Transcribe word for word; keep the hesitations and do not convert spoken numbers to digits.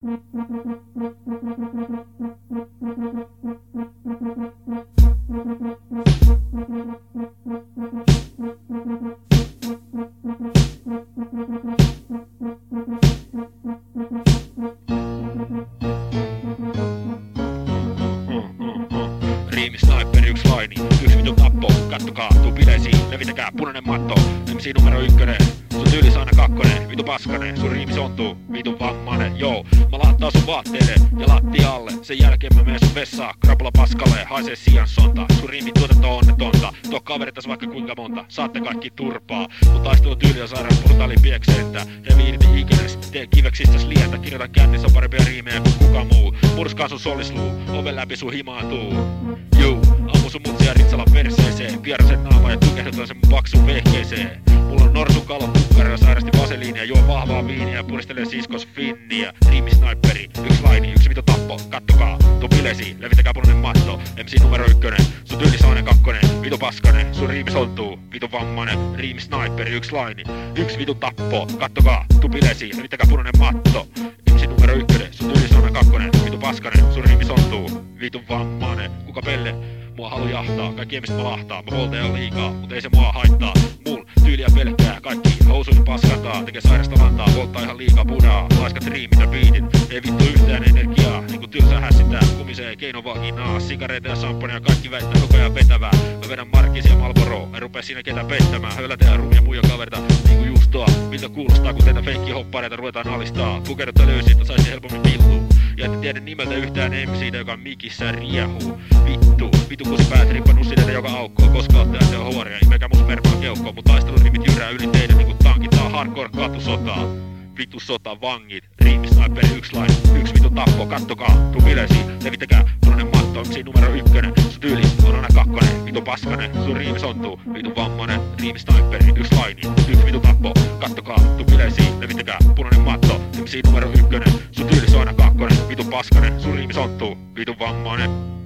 Riimisnaipperi yks laini, yks vitun tappo, kattokaa, tuu bileisiin, levitäkää punainen matto, M C numero ykkönen, sun tyylis aina kakkonen, vitu paskanen, sun riimis ontuu, vitun vammanen, joo, mä laattaa sun vaatteille ja lattialle, sen jälkeen mä menen sun vessaan, krapula paskalle, haisee sian sonta, sun riimin tuotanto on onnetonta, tuo kaveritas vaikka kuinka monta, saatte kaikki turpaa, mun taistelu tyyli on sairaan brutaali piekseettä, revi irti ikinäs, tee kiveksistas lientä, kirjoita kännissä parempia riimejä kuin kuka muu, murskaa sun solisluu, oven läpi sun himaantuu, juu, ammu sun mutsia ritsalan perseeseen, vierasen naama ja tukehdutan sen mun paksun vehkeeseen. Mulla on norsun kalon kukkari ja sairasti vaseliinia, juo vahvaa viiniä ja puristelee siskos finniä. Riimisnaipperi, yks laini, yks vito tappo, kattokaa, tuu bileisiin, levittäkää punainen matto, M C numero ykkönen, sun tyylis aina kakkonen, vitu paskanen, sun riimis ontuu, vitu vammanen, riimisnaipperi, yks laini, yks vitu tappo, kattokaa, tuu bileisiin, levittäkää punainen matto, M C numero ykkönen, sun tyylis aina kakkonen, vitu paskanen, sun riimis ontuu, vitu vammanen, kuka pelle? Mua halu jahtaa, kaikki ihmiset mä lahtaa, mä volteen liikaa, mut ei se mua haittaa. Mul tyyliä pelkkää, kaikki housuihin paskantaa, tekee sairasta lantaa, volttaa ihan liikaa budaa, laiskat riimit ja biitit, ei vittu yhtään energiaa, niinku tylsä hässitää, kumisee keinovaginaa, sikareita ja sampponia, kaikki väittää koko ajan vetävää. Mä vedän Markisia Marlboroa, en rupee siinä ketään peittämään, höylät ja rumia muija kaverita, niinku juustoa, miltä kuulostaa kun teitä feikkihoppareita ruvetaan alistaa, pukeudutta löysiitä saisi helpommin pilluun. Ja ette tiedä nimeltä yhtään M C:tä, joka mikissä riehuu. Vittu, vittu kun sä päät rippa nussineita joka aukkoo. Koska ootte äsken huoria, imekä mun spermaan keuhkoon. Mut taistelurimit jyrää yli teidän niinku tankit. Tää on hardcore katusotaa. Vittu sota vangit, riimisnaipperi yks laini, yks vittu tappo, kattokaa, tuu bileisiin, levittäkää punainen matto, M C numero ykkönen, sun tyyli on aina kakkonen, vittu paskanen, sun riimis ontuu, vittu vammanen, riimisnaipperi yks laini, yks vittu tappo, kattokaa, tuu bileisiin, levittäkää punainen matto, M C numero ykkönen, sun tyyli on aina kakkonen, vittu paskanen, sun riimis ontuu, vittu vammanen.